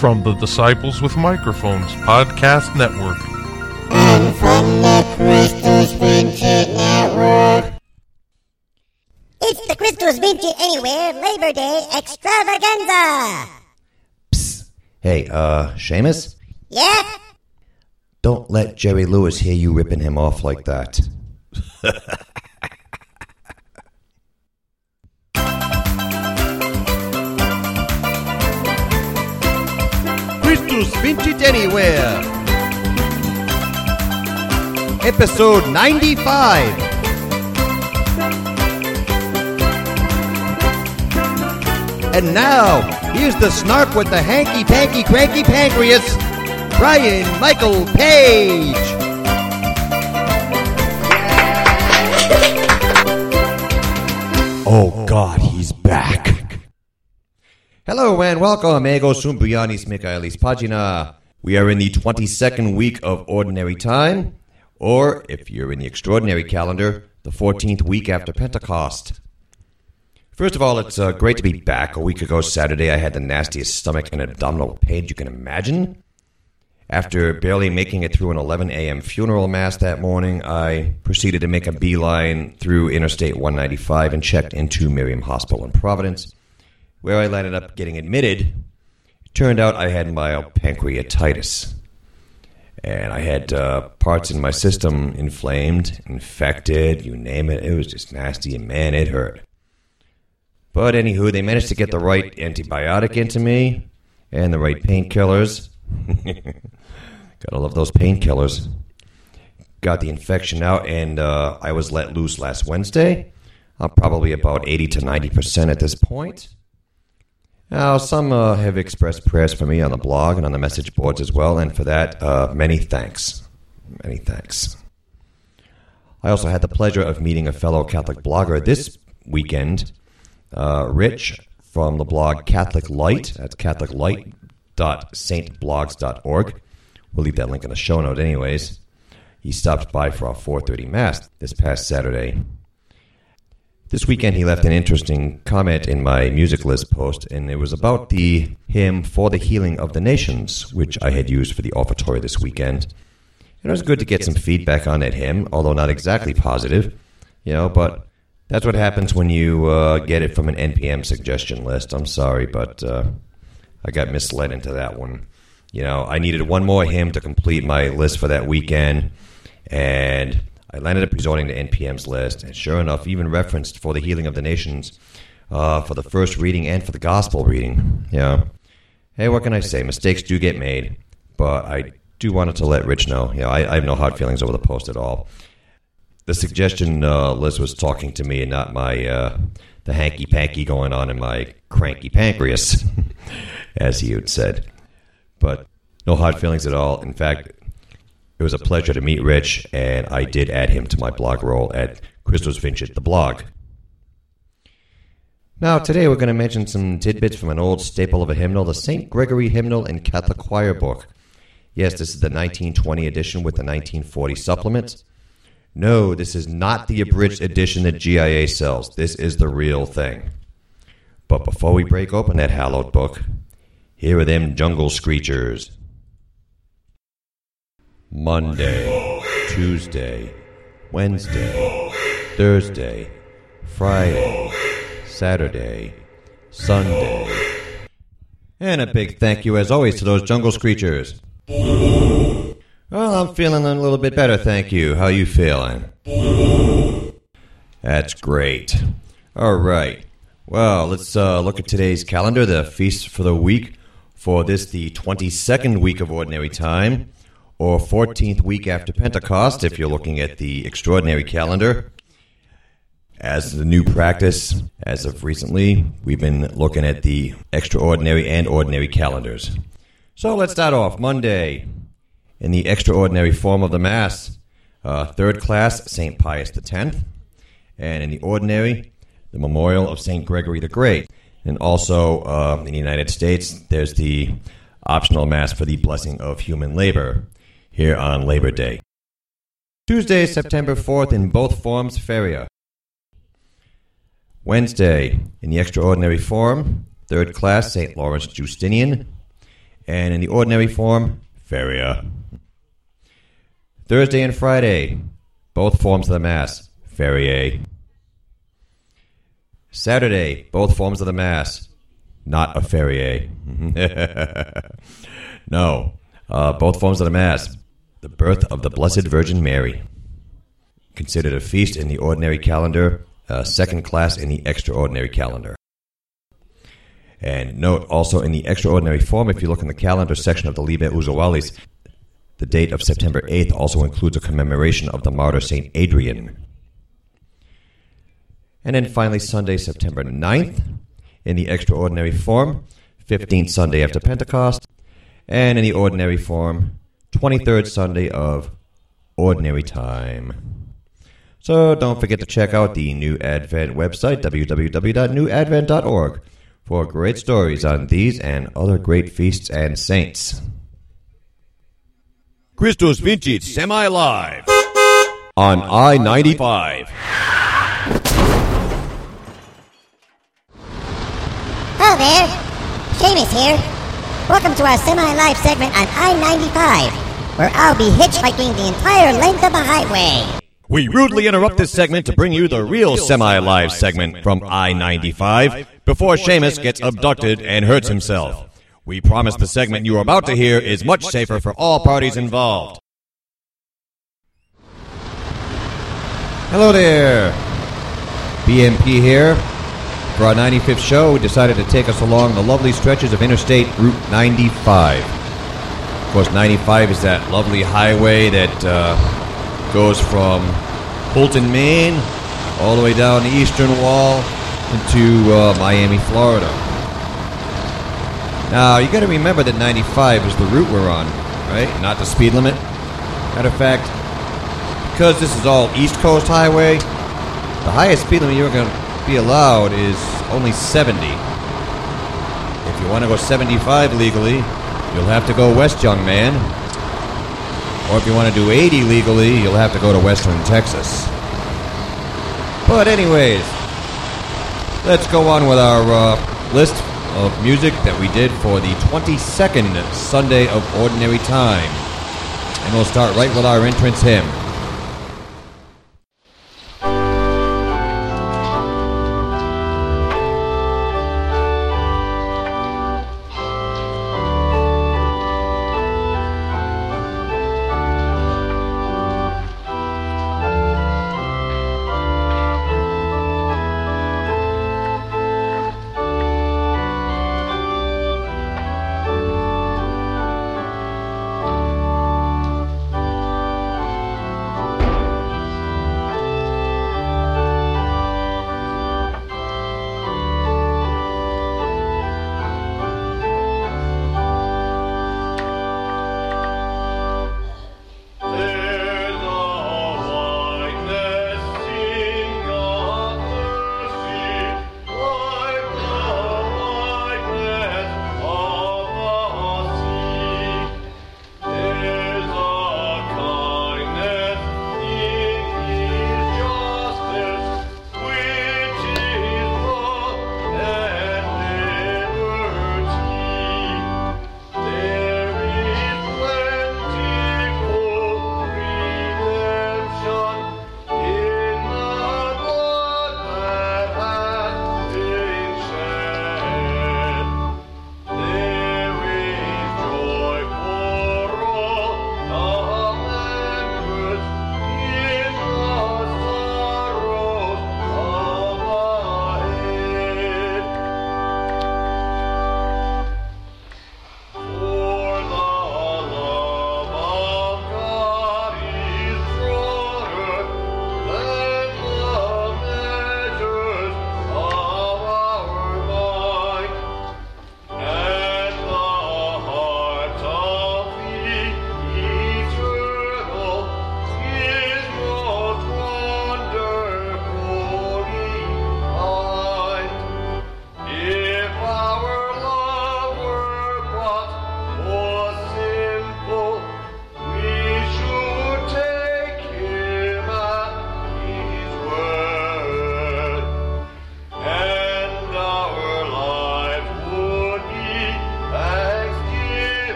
from the Disciples with Microphones Podcast Network. And from the Christus Vintage Network. It's the Christus Vintage Anywhere Labor Day Extravaganza. Psst. Hey, Seamus? Yeah? Don't let Jerry Lewis hear you ripping him off like that. Christus Vintage Anywhere, Episode 95. And now, here's the snark with the hanky-panky cranky pancreas, Brian Michael Page. Oh God, he's back. Hello and welcome, amigos Sumbrianis Michaelis Pagina. We are in the 22nd week of Ordinary Time, or if you're in the Extraordinary calendar, the 14th week after Pentecost. First of all, it's great to be back. A week ago Saturday, I had the nastiest stomach and abdominal pain you can imagine. After barely making it through an 11 a.m. funeral mass that morning, I proceeded to make a beeline through Interstate 195 and checked into Miriam Hospital in Providence, where I landed up getting admitted. It turned out I had mild pancreatitis, and I had parts in my system inflamed, infected, you name it. It was just nasty, and man, it hurt. But anywho, they managed to get the right antibiotic into me and the right painkillers. Gotta love those painkillers. Got the infection out, and I was let loose last Wednesday. I'm probably about 80 to 90% at this point. Now, some have expressed prayers for me on the blog and on the message boards as well, and for that, many thanks. Many thanks. I also had the pleasure of meeting a fellow Catholic blogger this weekend, Rich, from the blog Catholic Light. That's catholiclight.saintblogs.org. We'll leave that link in the show note anyways. He stopped by for our 4:30 Mass this past Saturday. This weekend he left an interesting comment in my music list post, and it was about the hymn For the Healing of the Nations, which I had used for the offertory this weekend. And it was good to get some feedback on that hymn, although not exactly positive, but that's what happens when you get it from an NPM suggestion list. I'm sorry, but I got misled into that one. I needed one more hymn to complete my list for that weekend, and I landed up resorting to NPM's list, and sure enough, even referenced For the Healing of the Nations for the first reading and for the gospel reading. Hey, what can I say? Mistakes do get made, but I do wanted to let Rich know. I have no hard feelings over the post at all. The suggestion list was talking to me and not my the hanky-panky going on in my cranky pancreas, as he had said. But no hard feelings at all. In fact, it was a pleasure to meet Rich, and I did add him to my blog roll at Christus Vintage, the blog. Now, today we're going to mention some tidbits from an old staple of a hymnal, the St. Gregory Hymnal and Catholic Choir Book. Yes, this is the 1920 edition with the 1940 supplement. No, this is not the abridged edition that GIA sells. This is the real thing. But before we break open that hallowed book, here are them jungle screechers. Monday, Tuesday, Wednesday, Thursday, Friday, Saturday, Sunday. And a big thank you, as always, to those jungle screechers. Well, I'm feeling a little bit better, thank you. How you feeling? That's great. All right. Well, let's look at today's calendar, the feast for the week. For this, the 22nd week of Ordinary Time, or 14th week after Pentecost, if you're looking at the Extraordinary calendar. As the new practice, as of recently, we've been looking at the Extraordinary and Ordinary calendars. So let's start off. Monday, in the Extraordinary form of the Mass, third class, St. Pius X, and in the Ordinary, the Memorial of St. Gregory the Great. And also, in the United States, there's the optional Mass for the Blessing of Human Labor, here on Labor Day. Tuesday, September 4th, in both forms, Feria. Wednesday, in the Extraordinary form, third class, St. Lawrence Justinian. And in the ordinary form, Feria. Thursday and Friday, both forms of the Mass, Feriae. Saturday, both forms of the Mass, not a Feriae. No, both forms of the Mass, the birth of the Blessed Virgin Mary. Considered a feast in the ordinary calendar, second class in the extraordinary calendar. And note also in the extraordinary form, if you look in the calendar section of the Liber Usualis, the date of September 8th also includes a commemoration of the martyr St. Adrian. And then finally, Sunday, September 9th, in the extraordinary form, 15th Sunday after Pentecost, and in the ordinary form, 23rd Sunday of Ordinary Time. So don't forget to check out the New Advent website, www.newadvent.org, for great stories on these and other great feasts and saints. Christus Vincit semi-live on I-95. Hello there, Seamus here. Welcome to our semi-live segment on I-95, where I'll be hitchhiking the entire length of the highway. We rudely interrupt this segment to bring you the real semi-live segment from I-95 before Seamus gets abducted and hurts himself. We promise the segment you are about to hear is much safer for all parties involved. Hello there, BMP here. For our 95th show, we decided to take us along the lovely stretches of Interstate Route 95. Of course, 95 is that lovely highway that goes from Fulton, Maine, all the way down the eastern wall into Miami, Florida. Now, you got to remember that 95 is the route we're on, right? Not the speed limit. Matter of fact, because this is all East Coast highway, the highest speed limit you're going to be allowed is only 70. If you want to go 75 legally, you'll have to go west, young man. Or if you want to do 80 legally, you'll have to go to western Texas. But anyways, let's go on with our list of music that we did for the 22nd Sunday of Ordinary Time. And we'll start right with our entrance hymn.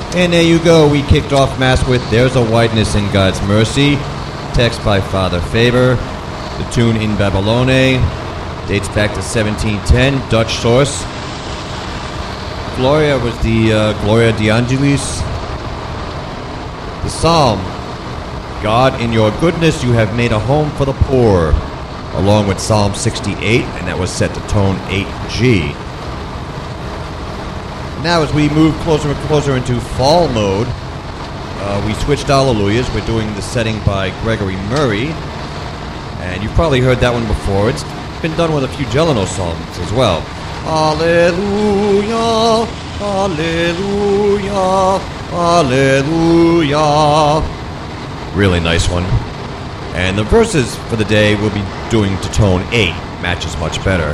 And there you go. We kicked off Mass with There's a Whiteness in God's Mercy. Text by Father Faber. The tune In Babylone. Dates back to 1710. Dutch source. Gloria was the Gloria de Angelis. The Psalm. God, in your goodness you have made a home for the poor. Along with Psalm 68, and that was set to tone 8G. Now as we move closer and closer into fall mode, we switched Alleluias. We're doing the setting by Gregory Murray. And you've probably heard that one before. It's been done with a few Gelano songs as well. Alleluia, Alleluia, Alleluia. Really nice one. And the verses for the day we'll be doing to tone 8. Matches much better.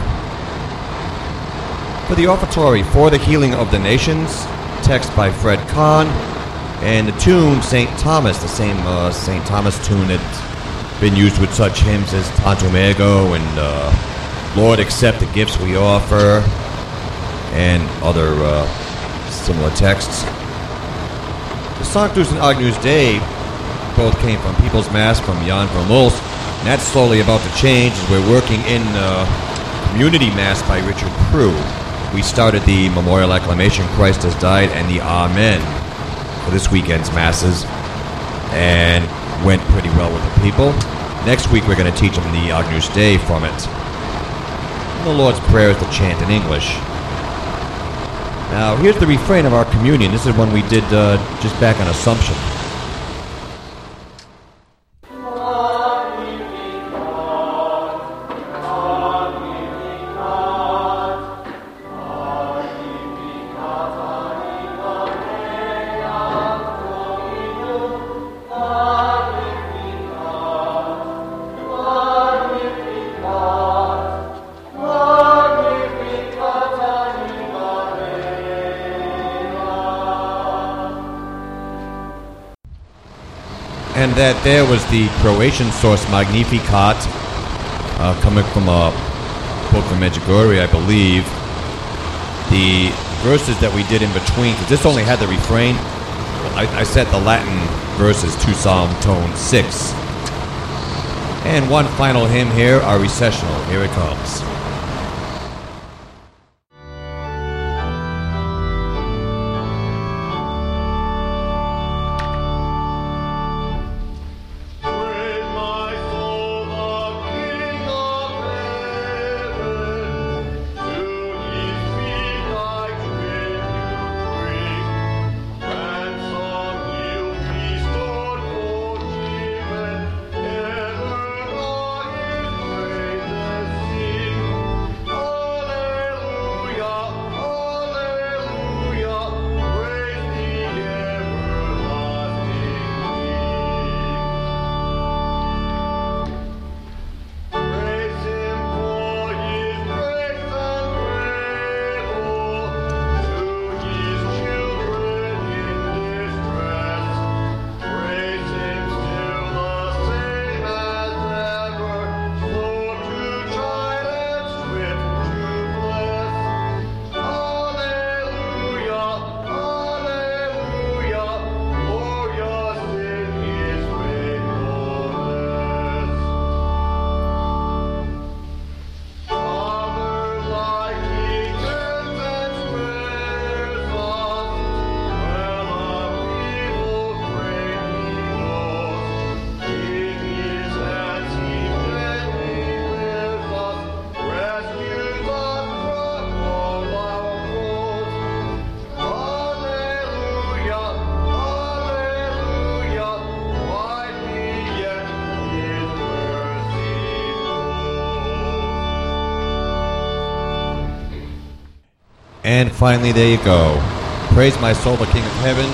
For the offertory For the Healing of the Nations, text by Fred Kahn, and the tune St. Thomas, the same St. Thomas tune that's been used with such hymns as Tantum Ego and Lord, Accept the Gifts We Offer, and other similar texts. The Sanctus and Agnus Dei both came from People's Mass from Jan Vermulst, and that's slowly about to change as we're working in Community Mass by Richard Prue. We started the Memorial Acclamation, Christ has died, and the Amen for this weekend's Masses, and went pretty well with the people. Next week we're going to teach them the Agnus Dei from it. And the Lord's Prayer is to chant in English. Now here's the refrain of our communion. This is one we did just back on Assumption. And that there was the Croatian source Magnificat, coming from a book from Medjugorje, I believe. The verses that we did in between, because this only had the refrain, I set the Latin verses to Psalm tone 6. And one final hymn here, our recessional. Here it comes. And finally, there you go. Praise my soul, the King of Heaven.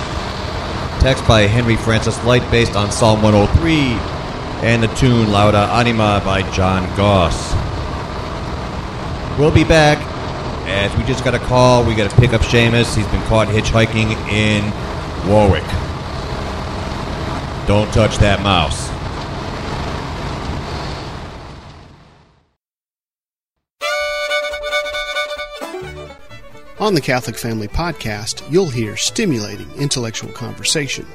Text by Henry Francis Light based on Psalm 103. And the tune Lauda Anima by John Goss. We'll be back as we just got a call. We got to pick up Seamus. He's been caught hitchhiking in Warwick. Don't touch that mouse. On the Catholic Family Podcast, you'll hear stimulating intellectual conversation,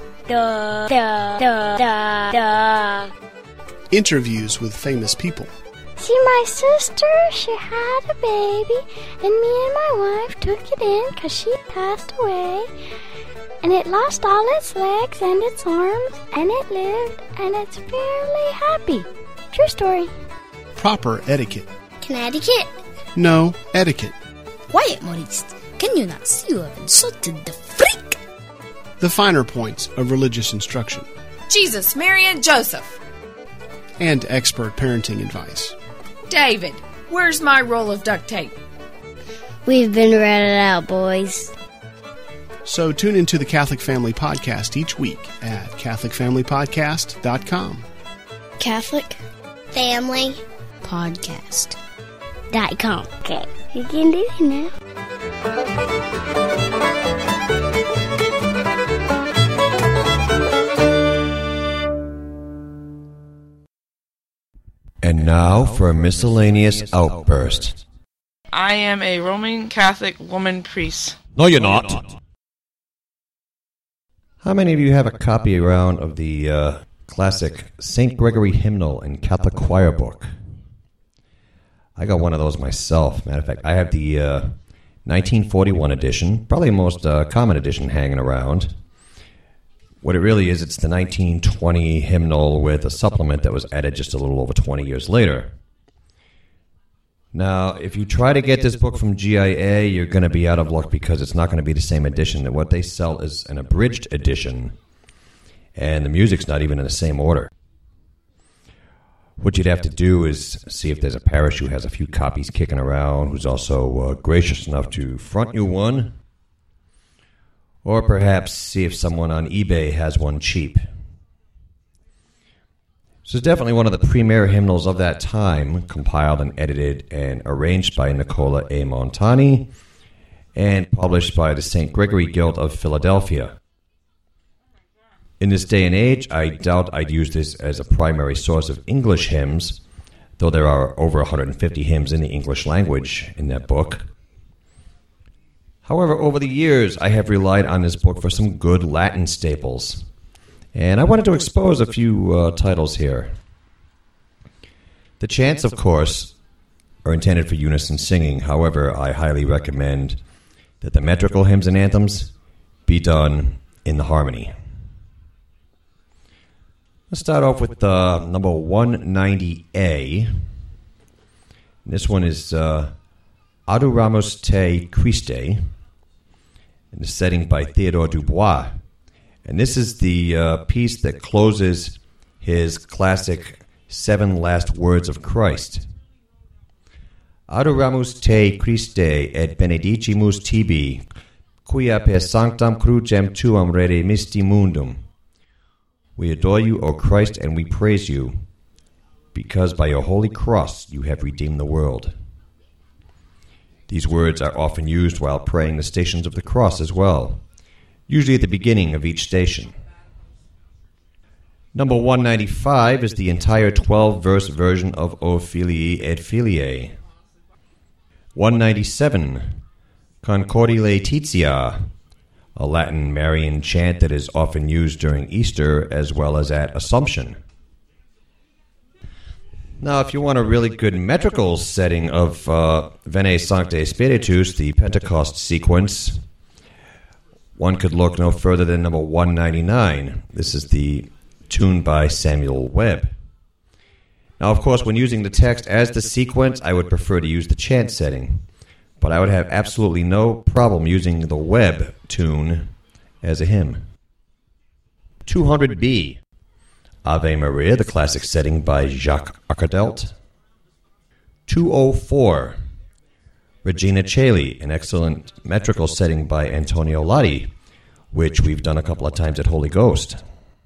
interviews with famous people. See, my sister, she had a baby, and me and my wife took it in because she passed away, and it lost all its legs and its arms, and it lived, and it's fairly happy. True story. Proper etiquette. Connecticut? No, etiquette. Quiet, Maurice. Can you not see you have insulted the freak? The finer points of religious instruction. Jesus, Mary, and Joseph. And expert parenting advice. David, where's my roll of duct tape? We've been ratted out, boys. So tune into the Catholic Family Podcast each week at CatholicFamilyPodcast.com. Catholic Family Podcast.com. Okay, you can do it now. And now for a miscellaneous outburst. I am a Roman Catholic woman priest. No, you're not. How many of you have a copy around of the classic St. Gregory hymnal and Catholic choir book? I got one of those myself. Matter of fact, I have the 1941 edition, probably the most common edition hanging around. What it really is, it's the 1920 hymnal with a supplement that was added just a little over 20 years later. Now, if you try to get this book from GIA, you're going to be out of luck because it's not going to be the same edition. What they sell is an abridged edition, and the music's not even in the same order. What you'd have to do is see if there's a parish who has a few copies kicking around, who's also gracious enough to front you one. Or perhaps see if someone on eBay has one cheap. This is definitely one of the premier hymnals of that time, compiled and edited and arranged by Nicola A. Montani, and published by the St. Gregory Guild of Philadelphia. In this day and age, I doubt I'd use this as a primary source of English hymns, though there are over 150 hymns in the English language in that book. However, over the years, I have relied on this book for some good Latin staples, and I wanted to expose a few titles here. The chants, of course, are intended for unison singing. However, I highly recommend that the metrical hymns and anthems be done in the harmony. Let's start off with number 190A. This one is Adoramus Te Christe, in the setting by Theodore Dubois. And this is the piece that closes his classic 7 Last Words of Christ. Adoramus Te Christe et benedicimus tibi, quia per sanctam crucem tuam redemisti mundum. We adore you, O Christ, and we praise you, because by your holy cross you have redeemed the world. These words are often used while praying the Stations of the Cross as well, usually at the beginning of each station. Number 195 is the entire 12-verse version of O Filii et Filiae. 197, Concordi Laetitia, a Latin Marian chant that is often used during Easter as well as at Assumption. Now, if you want a really good metrical setting of Veni Sancte Spiritus, the Pentecost sequence, one could look no further than number 199. This is the tune by Samuel Webb. Now, of course, when using the text as the sequence, I would prefer to use the chant setting, but I would have absolutely no problem using the Webb tune as a hymn. 200B. Ave Maria, the classic setting by Jacques Arcadelt. 204, Regina Caeli, an excellent metrical setting by Antonio Lati, which we've done a couple of times at Holy Ghost.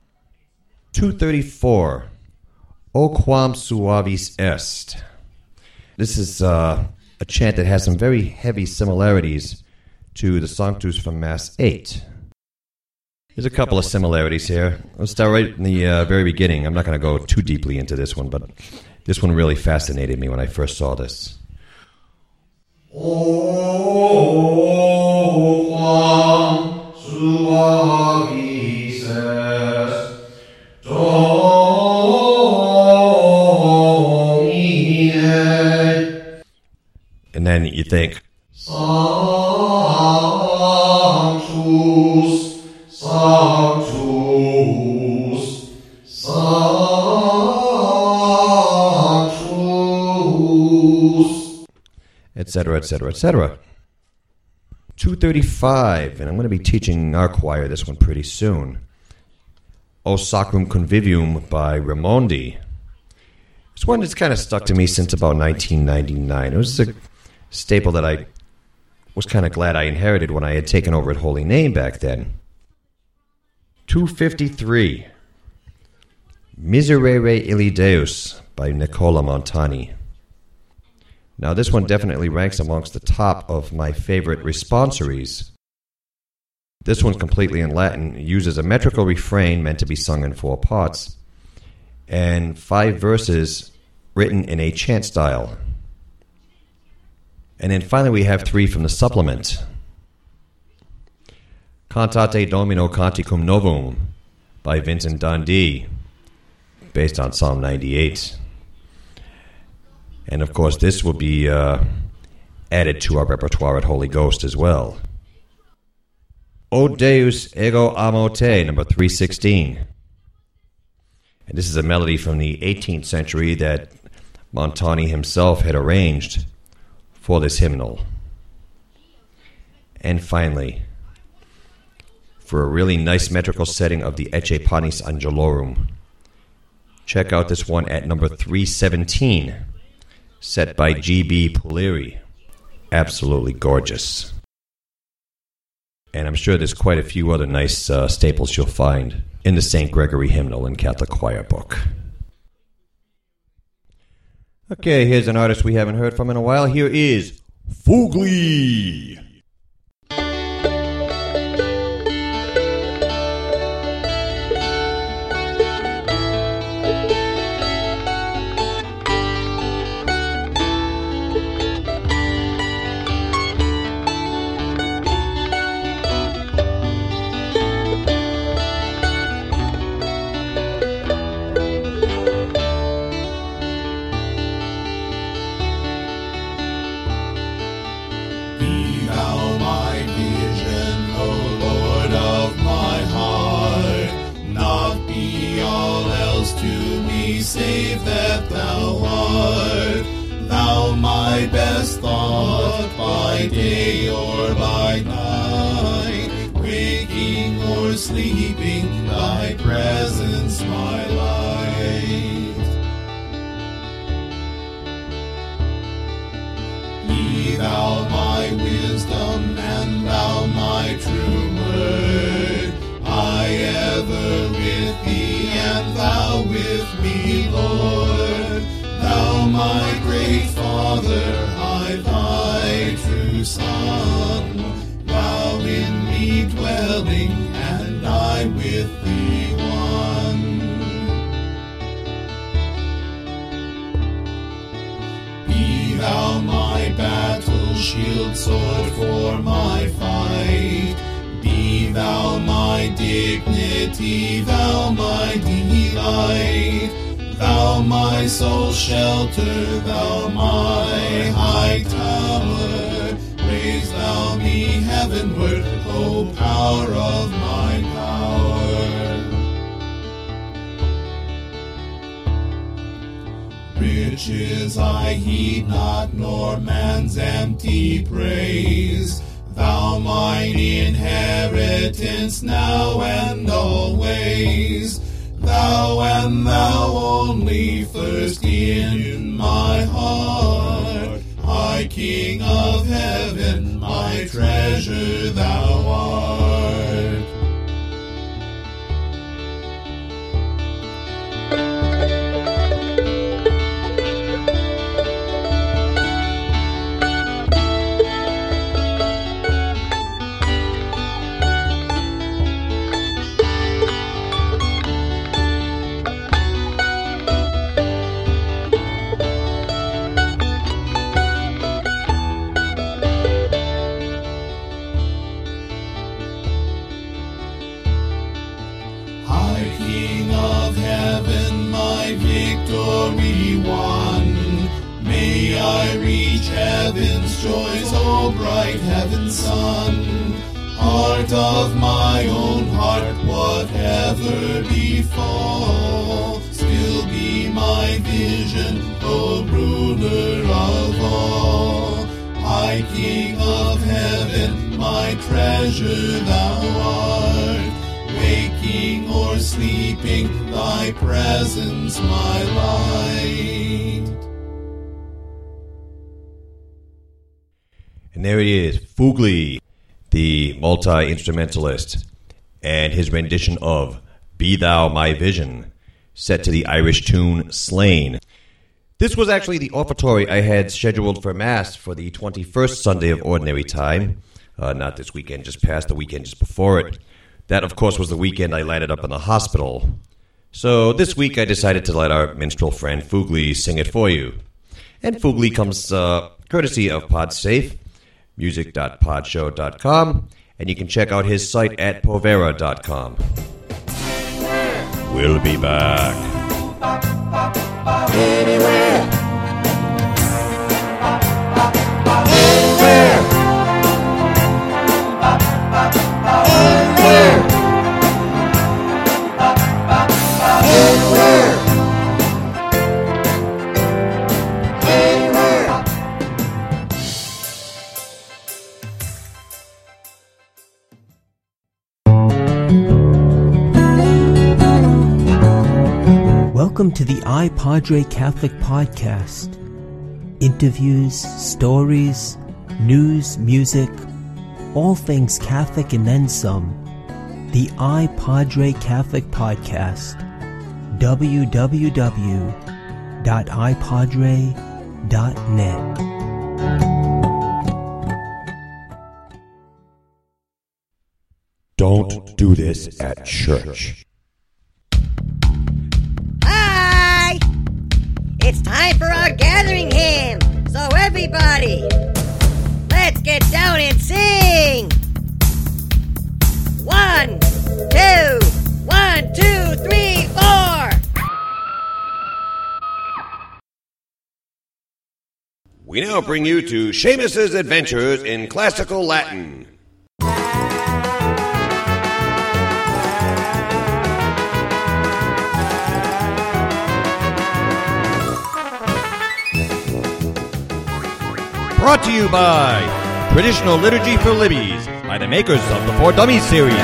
234, O quam suavis est. This is a chant that has some very heavy similarities to the Sanctus from Mass 8. There's a couple of similarities here. Let's start right in the very beginning. I'm not going to go too deeply into this one, but this one really fascinated me when I first saw this. Oh. And you think, Sanctus, Sanctus, Sanctus, etc., etc., etc. 235, and I'm going to be teaching our choir this one pretty soon. O Sacrum Convivium by Raimondi. It's one that's kind of stuck to me since about 1999. It was a staple that I was kind of glad I inherited when I had taken over at Holy Name back then. 253, Miserere Illi Deus by Nicola Montani. Now, this one definitely ranks amongst the top of my favorite responsories. This one's completely in Latin, uses a metrical refrain meant to be sung in 4 parts, and 5 verses written in a chant style. And then finally we have 3 from the supplement. Cantate Domino Canticum Novum by Vincent Dundee, based on Psalm 98. And of course, this will be added to our repertoire at Holy Ghost as well. O Deus ego amo te, number 316. And this is a melody from the 18th century that Montani himself had arranged for this hymnal. And finally, for a really nice metrical setting of the Ecce Panis Angelorum, check out this one at number 317. Set by G.B. Puleri. Absolutely gorgeous. And I'm sure there's quite a few other nice staples you'll find in the St. Gregory Hymnal and Catholic Choir book. Okay, here's an artist we haven't heard from in a while. Here is Fugly. Save that thou art, thou my best thought, by day or by night, waking or sleeping, thy presence my light. Be thou my wisdom, and thou my true word, I ever with thee, and thou with me, Lord. Thou my great Father, I thy true Son, thou in me dwelling, and I with thee one. Be thou my battle shield, sword for my fight, be thou my dignity, thou my delight, thou my sole shelter, thou my high tower, raise thou me heavenward, O power of my power. Riches I heed not, nor man's empty praise, thou mine inheritance now and always, thou and thou only first in my heart, High King of heaven, my treasure thou art. Son. Heart of my own heart, whatever befall, still be my vision, O ruler of all. High King of heaven, my treasure thou art. Waking or sleeping, thy presence my light. And there it is, Fugly, the multi-instrumentalist, and his rendition of Be Thou My Vision, set to the Irish tune Slain. This was actually the offertory I had scheduled for Mass for the 21st Sunday of Ordinary Time. Not this weekend, just past, the weekend just before it. That, of course, was the weekend I landed up in the hospital. So this week I decided to let our minstrel friend Fugly sing it for you. And Fugly comes courtesy of PodSafe, music.podshow.com, and you can check out his site at povera.com. We'll be back. Anywhere. Welcome to the iPadre Catholic Podcast. Interviews, stories, news, music, all things Catholic and then some. The iPadre Catholic Podcast. www.ipadre.net. Don't do this at church. Hi! It's time for our gathering hymn. So everybody, let's get down and sing. 1, 2, 1, 2, 3, 4. We now bring you to Seamus's Adventures in Classical Latin. Brought to you by Traditional Liturgy for Libbies by the makers of the For Dummies series.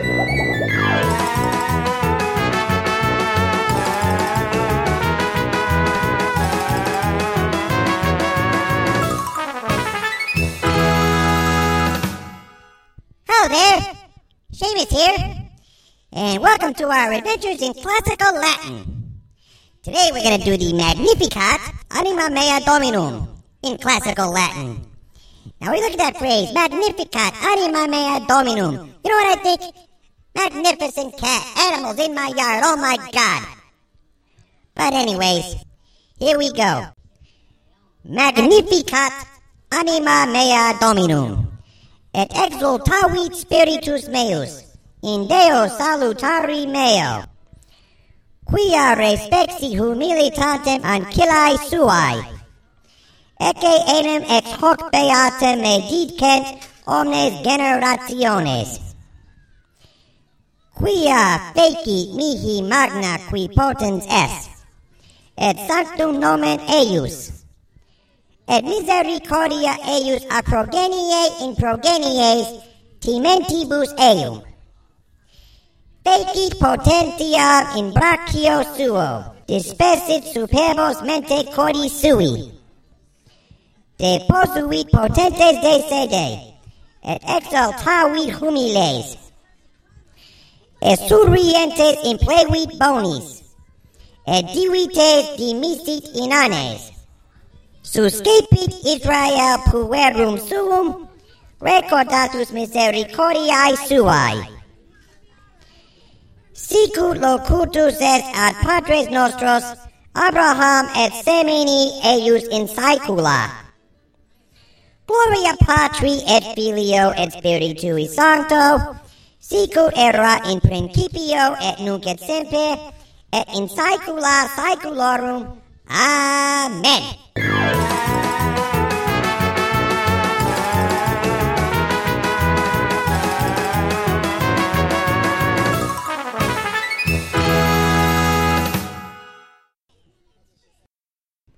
Hello there, Seamus here, and welcome to our Adventures in Classical Latin. Today we're going to do the Magnificat Anima Mea Dominum in Classical Latin. Now we look at that phrase, Magnificat Anima Mea Dominum. You know what I think? Magnificent cat, animals in my yard, oh my God. But anyways, here we go. Magnificat Anima Mea Dominum. Et exultavit spiritus meus, in Deo salutari meo, quia respexi humilitatem ancillae suae, ecce enim ex hoc beatem me didcent omnes generationes, quia fecit mihi magna qui potens est, et sanctum nomen eius, et misericordia eius a progenie in progenies timentibus eum. Fecit potentia in brachio suo, dispersit superbos mente cordis sui. Deposuit potentes de sede, et exaltavit humiles. Esurientes implevit bonis, et divites dimisit inanes. Suscepit Israel puerum suum, recordatus misericordiae suae. Sicut locutus est ad patres nostros, Abraham et semini eius in saecula. Gloria Patri et Filio et Spiritui Sancto, sicut erat in principio et nunc et semper, et in saecula saeculorum. Amen.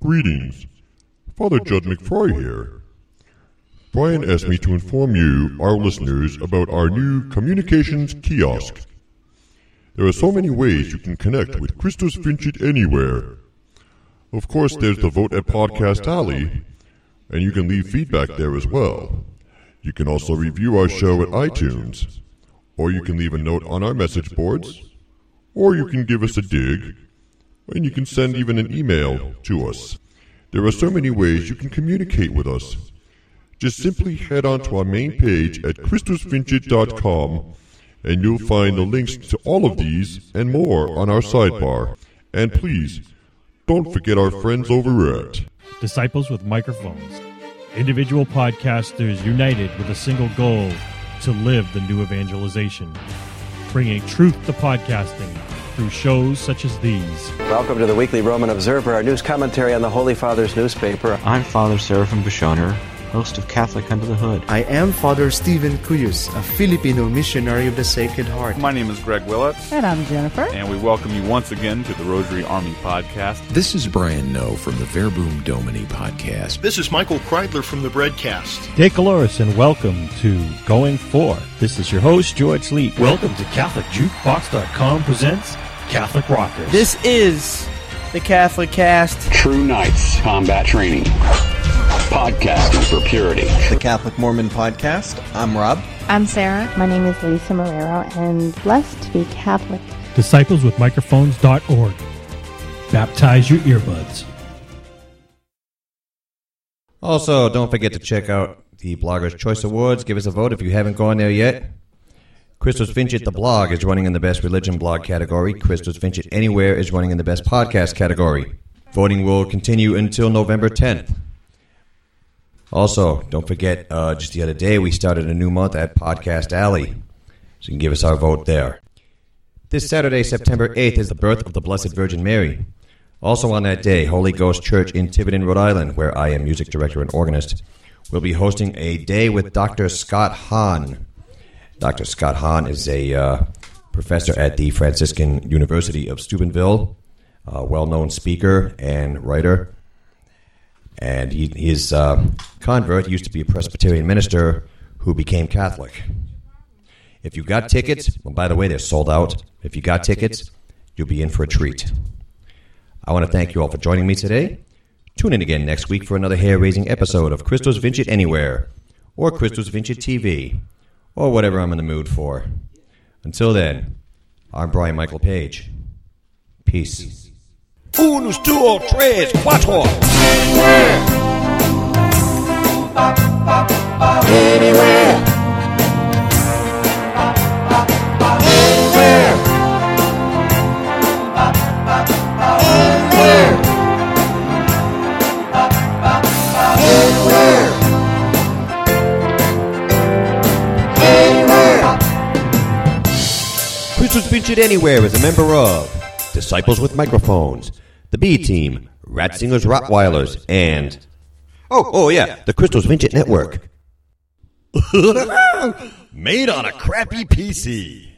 Greetings. Father Judd McFry here. Brian asked me to inform you, our listeners, about our new communications kiosk. There are so many ways you can connect with Christos Vincit anywhere. Of course, there's the Vote at Podcast Alley, and you can leave feedback there as well. You can also review our show at iTunes, or you can leave a note on our message boards, or you can give us a dig, and you can send even an email to us. There are so many ways you can communicate with us. Just simply head on to our main page at christosvincit.com, and you'll find the links to all of these and more on our sidebar. And please, don't forget our friends over at Disciples with Microphones. Individual podcasters united with a single goal to live the new evangelization, bringing truth to podcasting through shows such as these. Welcome to the Weekly Roman Observer, our news commentary on the Holy Father's newspaper. I'm Father Seraphim Bishoner, host of Catholic Under the Hood. I am Father Stephen Cuyus, a Filipino missionary of the Sacred Heart. My name is Greg Willett. And I'm Jennifer. And we welcome you once again to the Rosary Army Podcast. This is Brian Noe from the Verbum Domini Podcast. This is Michael Kreidler from the Breadcast. Dave Caloris, and welcome to Going Forth. This is your host, George Lee. Welcome to CatholicJukebox.com presents Catholic Rockers. This is the Catholic Cast. True Knights Combat Training. Podcasting for Purity. The Catholic Mormon Podcast. I'm Rob. I'm Sarah. My name is Lisa Marrero, and blessed to be Catholic. DisciplesWithMicrophones.org. Baptize your earbuds. Also, don't forget to check out the Blogger's Choice Awards. Give us a vote if you haven't gone there yet. Christos Vincit, the blog, is running in the Best Religion blog category. Christos Vincit Anywhere is running in the Best Podcast category. Voting will continue until November 10th. Also, don't forget, just the other day, we started a new month at Podcast Alley, so you can give us our vote there. This Saturday, September 8th, is the birth of the Blessed Virgin Mary. Also on that day, Holy Ghost Church in Tiverton, Rhode Island, where I am music director and organist, will be hosting a day with Dr. Scott Hahn. Dr. Scott Hahn is a professor at the Franciscan University of Steubenville, a well-known speaker and writer. And his convert used to be a Presbyterian minister who became Catholic. If you got tickets, well, by the way, they're sold out. If you got tickets, you'll be in for a treat. I want to thank you all for joining me today. Tune in again next week for another hair-raising episode of Christos Vincit Anywhere, or Christos Vincit TV, or whatever I'm in the mood for. Until then, I'm Brian Michael Page. Peace. Unus, duo, tres, cuatro. Anywhere. Christos Vincit Anywhere is a member of Disciples with Microphones, the B Team, Ratsingers Rottweilers, and the Christos Vincit Network. Made on a crappy PC.